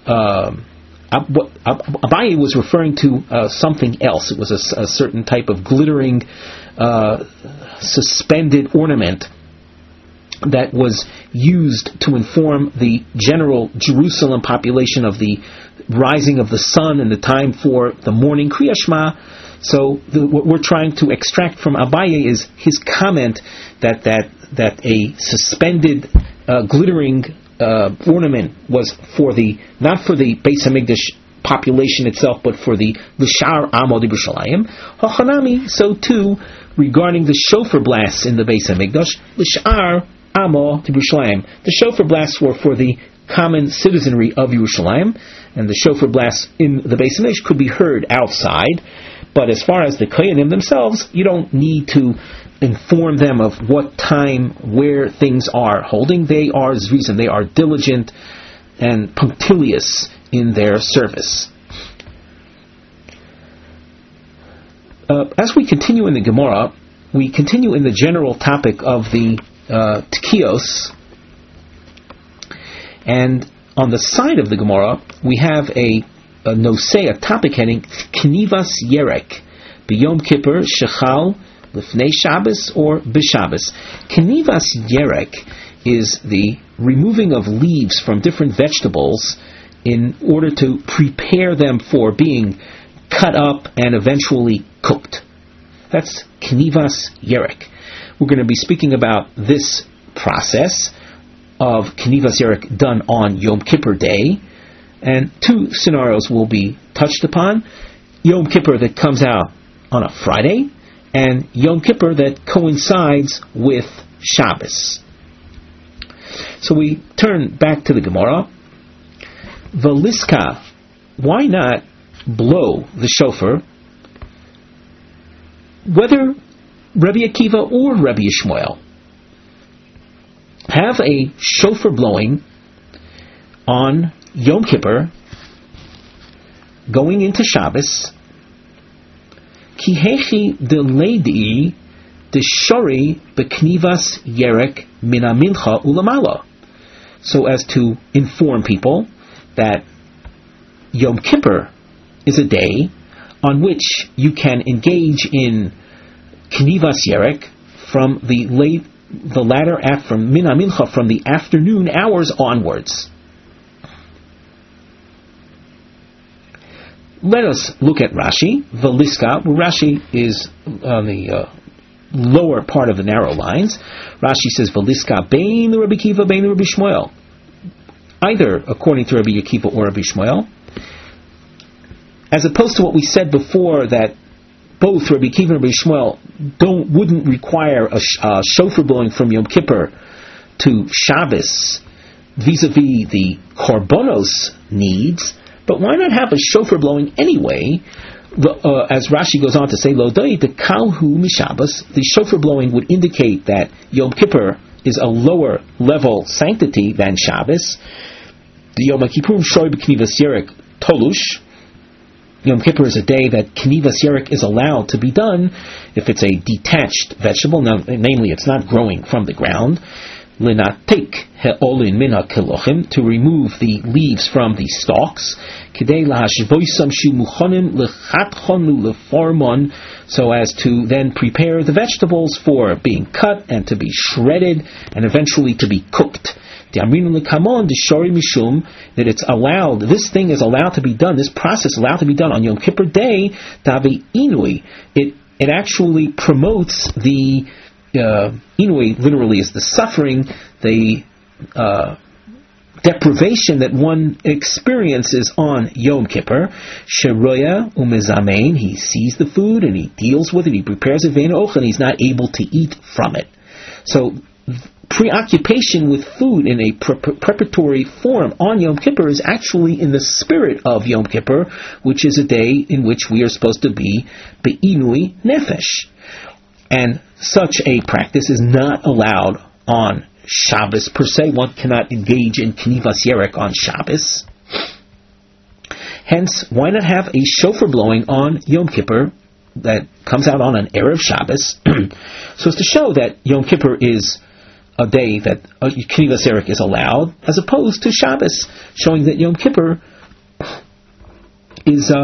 Abaye was referring to something else. It was a certain type of glittering suspended ornament that was used to inform the general Jerusalem population of the rising of the sun and the time for the morning Kriya Shema. So what we're trying to extract from Abaye is his comment that a suspended glittering ornament was not for the Beis Hamikdash population itself, but for the Lishar Amo D'Bushalayim. Hachanami, so too regarding the shofar blasts in the Beis Hamikdash, Lishar Amo D'Bushalayim. The shofar blasts were for the common citizenry of Yerushalayim, and the shofar blasts in the Beis Hamikdash could be heard outside. But as far as the Kohanim themselves, you don't need to inform them of what time, where things are holding. They are zrizin, they are diligent and punctilious in their service. As we continue in the Gemara, we continue in the general topic of the Tekios, and on the side of the Gemara, we have a nosei, a topic heading, Knivas Yerek, B'Yom Kippur, Shechal, Lifnei Shabbos, or B'Shabbos. Knivas Yerek is the removing of leaves from different vegetables in order to prepare them for being cut up and eventually cooked. That's Knivas Yerek. We're going to be speaking about this process of Knivas Yerek done on Yom Kippur Day, and 2 scenarios will be touched upon. Yom Kippur that comes out on a Friday, and Yom Kippur that coincides with Shabbos. So we turn back to the Gemara. Veliska, why not blow the shofar, whether Rabbi Akiva or Rabbi Yishmael have a shofar blowing on Yom Kippur going into Shabbos? Ki hechi de ledi de shori beknivas yerek mina mincha ulamala, so as to inform people that Yom Kippur is a day on which you can engage in Knivas Yerek from the latter from Mina Mincha, from the afternoon hours onwards. Let us look at Rashi. Veliska, where Rashi is on the lower part of the narrow lines. Rashi says, Veliska bein Rabbi Akiva bein Rabbi Shmuel. Either according to Rabbi Akiva or Rabbi Shmuel, as opposed to what we said before, that both Rabbi Akiva and Rabbi Shmuel wouldn't require a shofar blowing from Yom Kippur to Shabbos vis-a-vis the korbanos needs, but why not have a shofar blowing anyway As Rashi goes on to say, Lodai the kalhu mishabas, the shofar blowing would indicate that Yom Kippur is a lower level sanctity than Shabbos. The Yom Kippurim shoy b'knivas yerek tolush. Yom Kippur is a day that knivas yerek is allowed to be done if it's a detached vegetable, namely it's not growing from the ground. Linatik he'olin min ha'kelochim, to remove the leaves from the stalks. Kidei lahashvoisam shu muchonim lechatchonu leformon, so as to then prepare the vegetables for being cut and to be shredded and eventually to be cooked. That it's allowed, this thing is allowed to be done, this process allowed to be done on Yom Kippur Day, it actually promotes the inui, literally is the suffering, the deprivation that one experiences on Yom Kippur. Sheroya umezamein, he sees the food and he deals with it, he prepares it, and he's not able to eat from it. So preoccupation with food in a preparatory form on Yom Kippur is actually in the spirit of Yom Kippur, which is a day in which we are supposed to be be'inui nefesh. And such a practice is not allowed on Shabbos per se. One cannot engage in knivas yerek on Shabbos. Hence, why not have a shofar blowing on Yom Kippur that comes out on an Erev Shabbos, so as to show that Yom Kippur is a day that knivas yerek is allowed, as opposed to Shabbos, showing that Yom Kippur is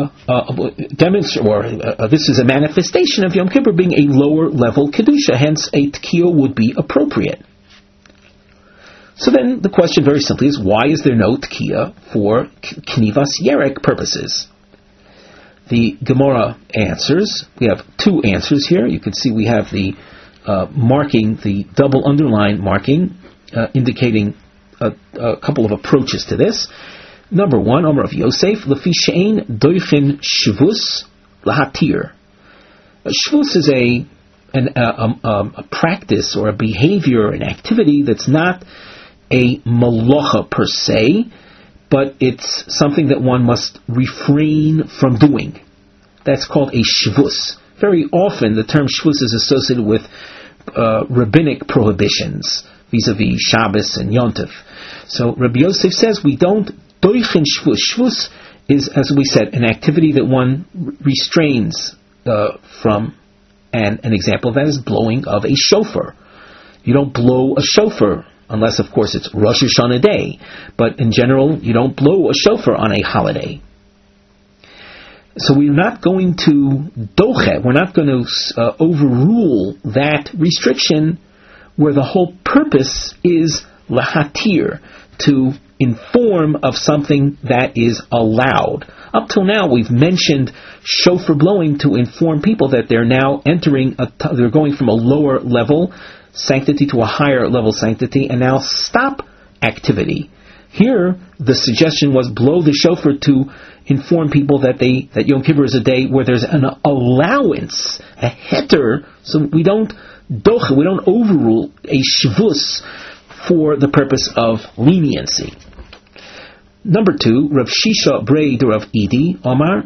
this is a manifestation of Yom Kippur being a lower level kedusha. Hence, a tekiah would be appropriate. So then, the question very simply is, why is there no tekiah for knivas yerek purposes? The Gemara answers. We have two answers here. You can see we have the marking, the double underline marking, indicating a couple of approaches to this. Number one, Omer of Yosef, Lefi she'ein doichin shvus lahatir. Shvus is a practice or a behavior, an activity that's not a malacha per se, but it's something that one must refrain from doing. That's called a shvus. Very often the term shvus is associated with rabbinic prohibitions vis-a-vis Shabbos and Yontif. So Rabbi Yosef says we don't doichin shvus. Shvus is, as we said, an activity that one restrains from, and an example of that is blowing of a shofar. You don't blow a shofar unless, of course, it's Rosh Hashanah day. But in general, you don't blow a shofar on a holiday. So we're not going to doche, we're not going to overrule that restriction where the whole purpose is lahatir, to inform of something that is allowed. Up till now, we've mentioned shofar blowing to inform people that they're now entering, they're going from a lower level sanctity to a higher level sanctity, and now stop activity. Here, the suggestion was blow the shofar to inform people that Yom Kippur is a day where there's an allowance, a heter, so we don't doche, we don't overrule a shvus for the purpose of leniency. Number two, Rav Shisha Brei de Rav Idi Omar,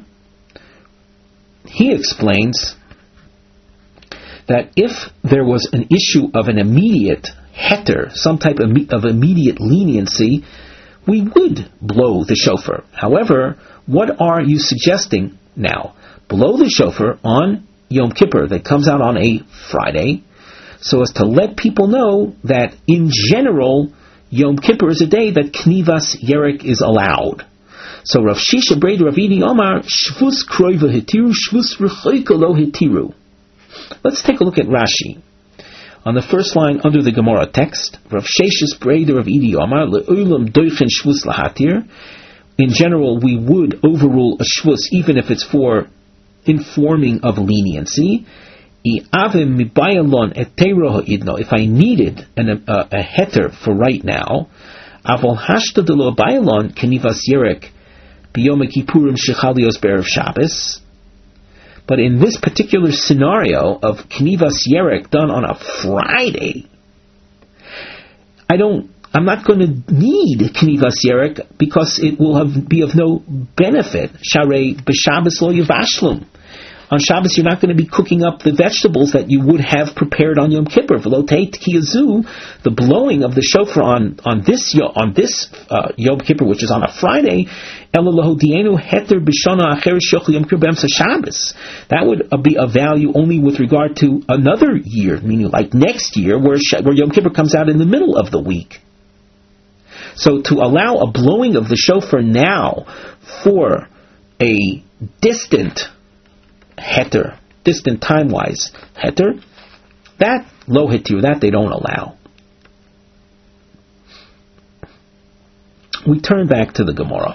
he explains that if there was an issue of an immediate heter, some type of immediate leniency, we would blow the shofar. However, what are you suggesting now? Blow the shofar on Yom Kippur that comes out on a Friday, so as to let people know that in general, Yom Kippur is a day that knivas yerek is allowed. So Rav Shisha Brei de Rav Idi Omar, shvus kroiva hitiru, shvus rechoika lo hitiru. Let's take a look at Rashi. On the first line under the Gemara text, Rav Sheshes Brei de Rav Idi Omar, le'olam doichen shvus lahatir. In general, we would overrule a shvus even if it's for informing of leniency. If I needed a heter for right now, avol hashta de lo bayalon knivas yerek b'yom kippurim shechalios be'erev Shabbos. But in this particular scenario of knivas yerek done on a Friday, I'm not going to need knivas yerek because it will be of no benefit. Sharei b'Shabbos lo yivashlum. On Shabbos, you're not going to be cooking up the vegetables that you would have prepared on Yom Kippur. The blowing of the shofar on this Yom Kippur, which is on a Friday, that would be of value only with regard to another year, meaning like next year, where Yom Kippur comes out in the middle of the week. So to allow a blowing of the shofar now for a distant heter, distant time-wise heter, that lo hetir, that they don't allow. We turn back to the Gemara.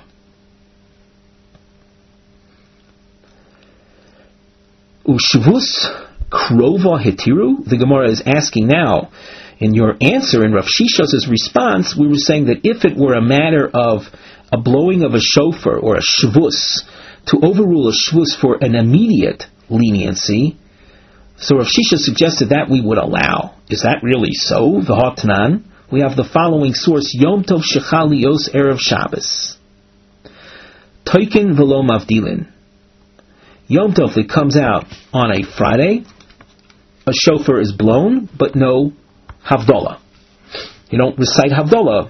Ushvus krova hetiru? The Gemara is asking now, in your answer, in Rav Shishos' response, we were saying that if it were a matter of a blowing of a shofar or a shvus, to overrule a shvus for an immediate leniency, so Rav Shisha suggested that we would allow. Is that really so? V'hotnan, we have the following source, Yom Tov Shechal Lios Erev Shabbos. Toikin v'lo mavdilin. Yom Tov that comes out on a Friday, a shofar is blown, but no Havdalah. You don't recite Havdalah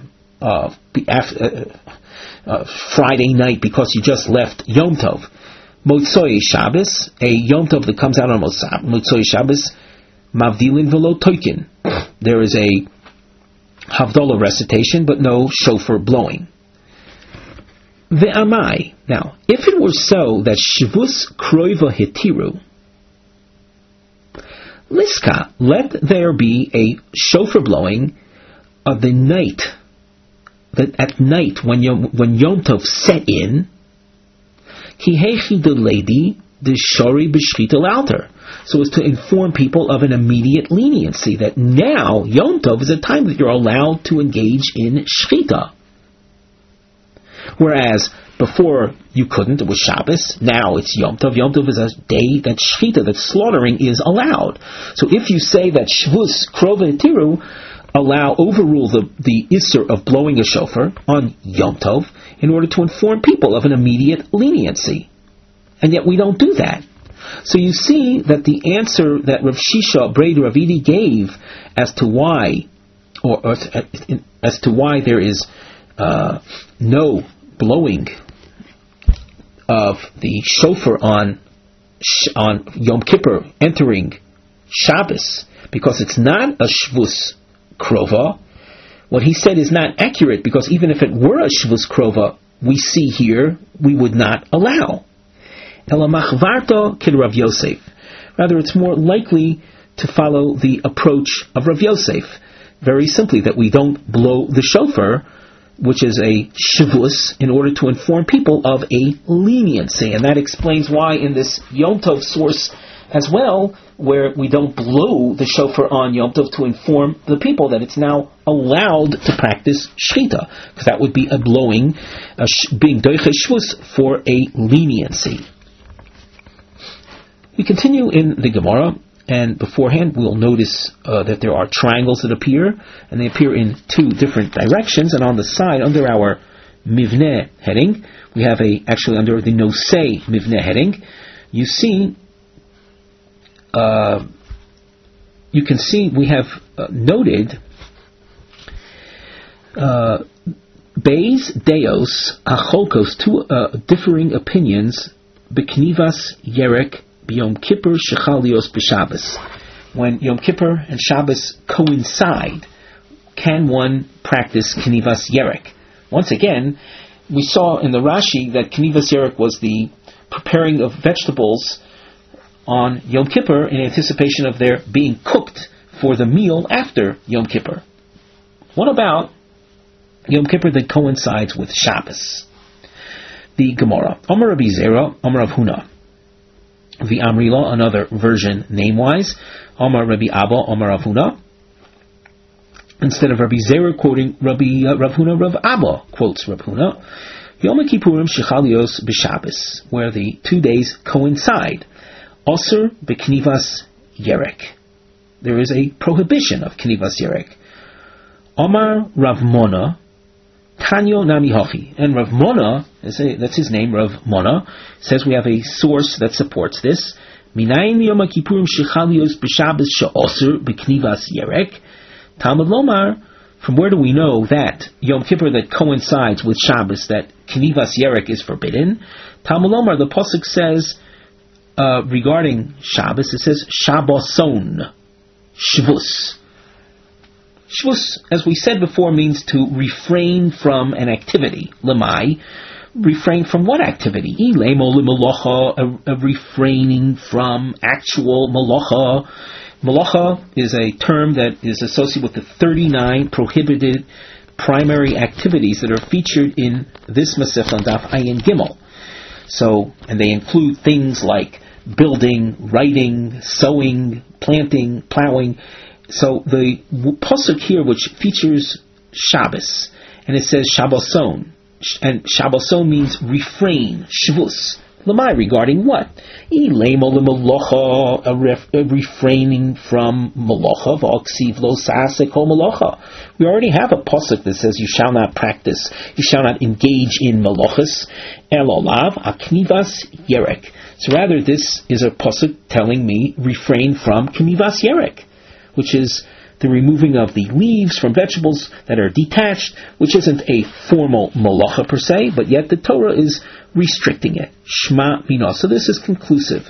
Friday night because you just left Yom Tov. Motzoi Shabbos, a Yom Tov that comes out on Motzoi Shabbos, Mavdilin v'lo toikin. There is a Havdalah recitation, but no shofar blowing. Ve'amai. Now, if it were so that Shivus Kroiva Hitiru, Liska, let there be a shofar blowing of the night, that at night when Yom Tov set in, Kihechi de lady de shori b'shchita l'alter, so as to inform people of an immediate leniency, that now Yom Tov is a time that you're allowed to engage in shchita. Whereas before you couldn't, it was Shabbos, now it's Yom Tov. Yom Tov is a day that shchita, that slaughtering is allowed. So if you say that Shvus, Krova, and Tiru overrule the Isser of blowing a shofar on Yom Tov in order to inform people of an immediate leniency. And yet we don't do that. So you see that the answer that Rav Shisha Braid Ravidi gave as to why, as to why there is no blowing of the shofar on Yom Kippur entering Shabbos, because it's not a Shvus Krova, what he said is not accurate, because even if it were a Shvus Krova, we see here, we would not allow. Elamachvarto kid Rav Yosef. Rather, it's more likely to follow the approach of Rav Yosef. Very simply, that we don't blow the shofar, which is a shivus, in order to inform people of a leniency. And that explains why in this Yom Tov source as well, where we don't blow the shofar on Yom Tov to inform the people that it's now allowed to practice shchita, because that would be a blowing, being doiche shvus for a leniency. We continue in the Gemara, and beforehand we'll notice that there are triangles that appear, and they appear in two different directions. And on the side, under our Mivneh heading, we have actually under the Nosei Mivneh heading, you can see we have noted Beis Deos Acholkos, two differing opinions, B'knivas Yerek B'Yom Kippur Shechalios B'Shabbos. When Yom Kippur and Shabbos coincide, can one practice Knivas Yerek? Once again, we saw in the Rashi that Knivas Yerek was the preparing of vegetables on Yom Kippur in anticipation of their being cooked for the meal after Yom Kippur. What about Yom Kippur that coincides with Shabbos? The Gemara. Amar Rabbi Zera, Amar Rav Huna. The Amrila, another version name-wise, Amar Rabbi Abba, Amar Rav Huna. Instead of Rabbi Zera quoting Rav Huna, Rav Abba quotes Rav Huna. Yom Kippurim Shechalios B'Shabbos, where the 2 days coincide. Osir B'Knivas Yerek. There is a prohibition of Knivas Yerek. Amar Rav Mona, Tanyo Nami Hochi. And Rav Mona, that's his name, Rav Mona, says we have a source that supports this. Minayin Yom Kippurim shechalios b'Shabbos she'osur b'knivas yerek. Talmud Lomar. From where do we know that Yom Kippur that coincides with Shabbos, that knivas yerek is forbidden? Talmud Lomar, the pasuk says regarding Shabbos, it says Shabboson, Shvus. Shvus, as we said before, means to refrain from an activity. Lemai, refrain from what activity? Ilemo lemalacha, a refraining from actual malacha. Malacha is a term that is associated with the 39 prohibited primary activities that are featured in this Masech on Daf Ayin Gimel. So, and they include things like building, writing, sewing, planting, plowing. So the pasuk here, which features Shabbos, and it says Shabboson, and Shabboson means refrain, shvus. Lamai, regarding what? Refraining from malacha, v'aksiv lo sa'aseh kol malacha. We already have a pasuk that says you shall not practice, you shall not engage in malachas, elolav aknivas yerek. So rather, this is a pasuk telling me refrain from knivas yerek, which is the removing of the leaves from vegetables that are detached, which isn't a formal malacha per se, but yet the Torah is restricting it. Shma Mina. So this is conclusive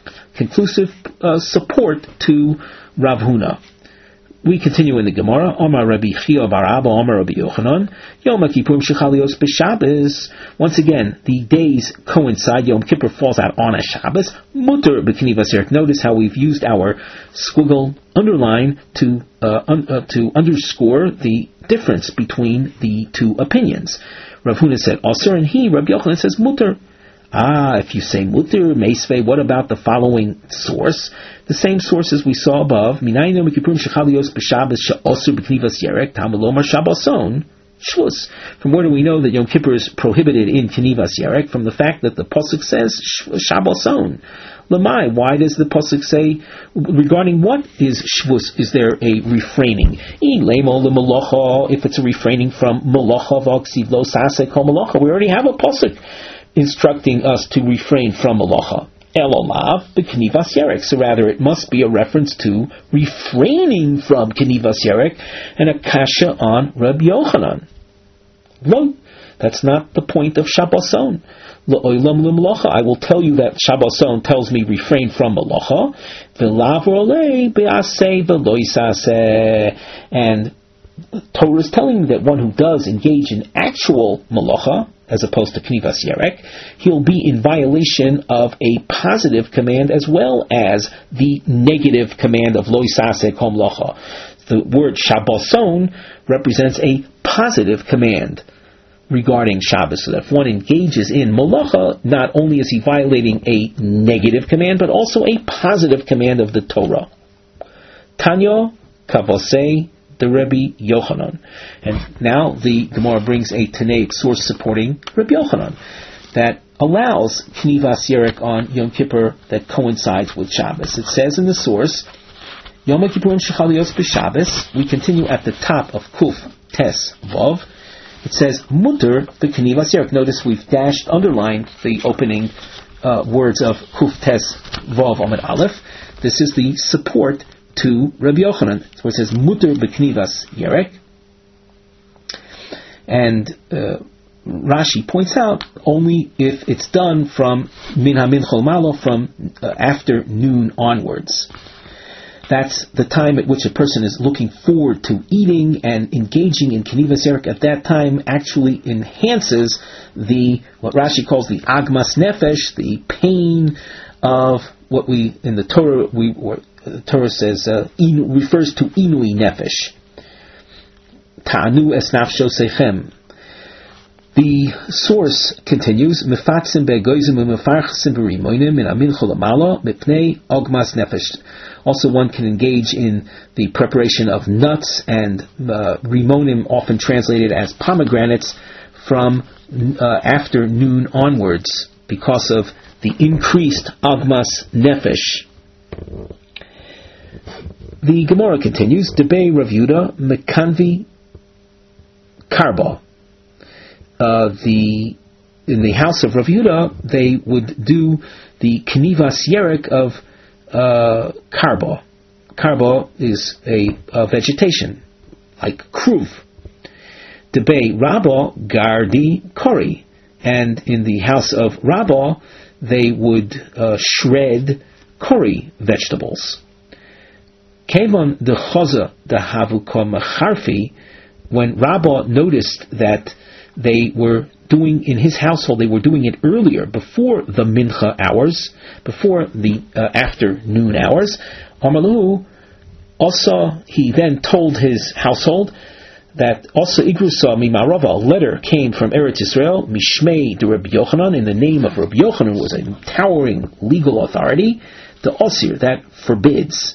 support to Rav Huna. We continue in the Gemara. Omar Rabbi Chia bar Abba, Omar Rabbi Yochanan, Yom Kippurim shechalios b'Shabbos. Once again, the days coincide. Yom Kippur falls out on a Shabbos. Mutter b'knivas yerek. Notice how we've used our squiggle underline to underscore the difference between the two opinions. Rav Huna said Asur, and Rabbi Yochanan says Mutter. If you say Mutter, Meisvei, what about the following source? The same source as we saw above. Minayin Yom Kippurim shechalios b'Shabbos she'osur b'knivas yerek, Talmud Lomar Shabboson, Shvus. From where do we know that Yom Kippur is prohibited in knivas yerek? From the fact that the pasuk says Shabboson. Lamai, why does the pasuk say regarding what is shvus? Is there a refraining? If it's a refraining from malacha v'aksiv lo sa'aseh kol malacha, we already have a pasuk instructing us to refrain from malacha. Elolav b'knivas yerek. So rather, it must be a reference to refraining from knivas yerek, and a kasha on Rabbi Yochanan. No, that's not the point of Shabboson. I will tell you that Shabboson tells me refrain from malacha. And the Torah is telling me that one who does engage in actual malacha, as opposed to knivas yerek, he'll be in violation of a positive command as well as the negative command of lo yisaseh kol malacha. The word Shabboson represents a positive command regarding Shabbos, so that if one engages in malacha, not only is he violating a negative command, but also a positive command of the Torah. Tanya Kavosei the Rabbi Yochanan. And now the Gemara brings a Tanaic source supporting Rabbi Yochanan that allows knivas yerek on Yom Kippur that coincides with Shabbos. It says in the source, Yom Kippurim shechalios b'Shabbos. We continue at the top of Kuf Tes Vav. It says Mutter b'knivas yerek. Notice we've underlined the opening words of Kuf Tes Vav Amud Aleph. This is the support to Rabbi Yochanan, where it says Mutter b'knivas yerek. And Rashi points out only if it's done from min haminchol malo, from after noon onwards. That's the time at which a person is looking forward to eating, and engaging in knivas yerek at that time actually enhances what Rashi calls the agmas nefesh, the pain of what we in the Torah the Torah says refers to inui nefesh. Ta'anu es nafsho sechem. The source continues, Mefatzim be'goizim u'mefarchsim b'rimonim min aminchol amala mipnei ogmas nefesh. Also, one can engage in the preparation of nuts, and rimonim, often translated as pomegranates, from afternoon onwards, because of the increased ogmas nefesh. The Gemara continues, Debei Rav Yehuda mekanvi karba. In the house of Rav Yehuda, they would do the knivas yerek of karbo. Karbo is a vegetation, like kruv. Debei Rabba gardi kori. And in the house of Rabba, they would shred kori vegetables. Kevon the choza the havuka macharfi, when Rabba noticed that they were doing in his household, they were doing it earlier, before the mincha hours, before the afternoon hours. Amalu, also he then told his household that also Igrusa Mimarava, a letter came from Eretz Yisrael, Mishmei de Rabbi Yochanan, in the name of Rabbi Yochanan, who was a towering legal authority, the Osir, that forbids.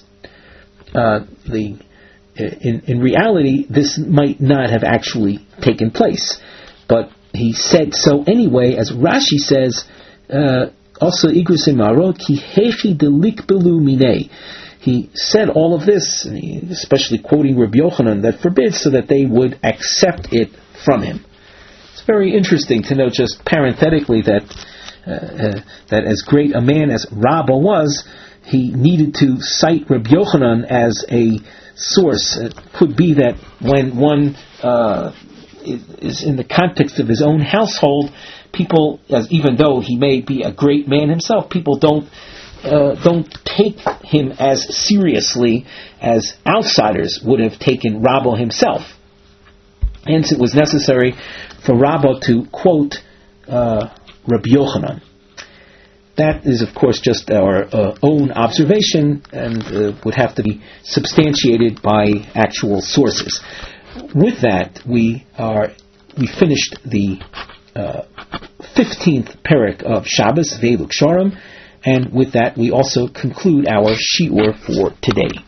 In reality, this might not have actually taken place, but he said so anyway, as Rashi says, also Igrus Imaro, ki hechi delikbelu minei. He said all of this, especially quoting Rabbi Yochanan, that forbids, so that they would accept it from him. It's very interesting to note, just parenthetically, that as great a man as Rabbah was, he needed to cite Rabbi Yochanan as a source. It could be that when one is in the context of his own household, people, even though he may be a great man himself, people don't take him as seriously as outsiders would have taken Rabbah himself. Hence, it was necessary for Rabbah to quote Rabbi Yochanan. That is, of course, just our own observation, and would have to be substantiated by actual sources. With that, we finished the 15th parak of Shabbos, Ve'elu Ksharim, and with that we also conclude our shiur for today.